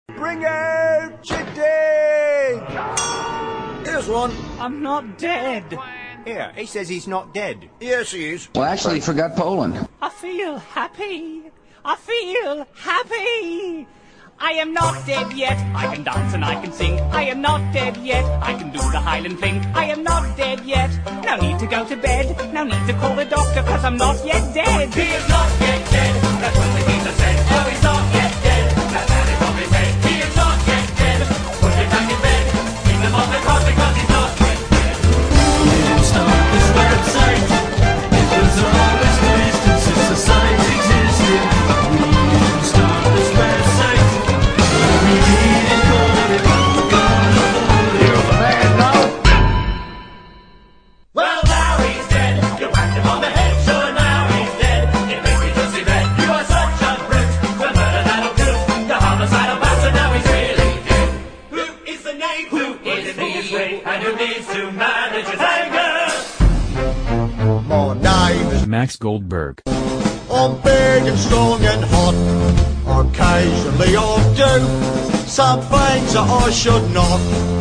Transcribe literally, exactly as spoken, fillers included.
Bring out your dead! Here's one. I'm not dead. Here, he says he's not dead. Yes, he is. Well, actually, he forgot Poland. I feel happy. I feel happy. I am not dead yet. I can dance and I can sing. I am not dead yet. I can do the Highland fling. I am not dead yet. No need to go to bed. No need to call the doctor, cause I'm not yet dead. He is not yet dead. That's what the geezer said. Oh, he's not yet dead. That man is off his head. He is not yet dead. Put him back in bed. Keep him off the cross because he's not yet dead. We didn't start this website. It was always existed since the site existed. We didn't start this website. We didn't call it. Gonna hold it. You're the man now. Well, now he's dead. You whacked him on the head. Sure, now he's dead. It makes me just see that you are such a brute. The murder that'll do. The homicidal bastard. Now he's really dead. Who is the name? Who is in his way? And who needs to manage his anger? My name is Max Goldberg. I'm big and strong and hot. Occasionally I'll do some things that I should not.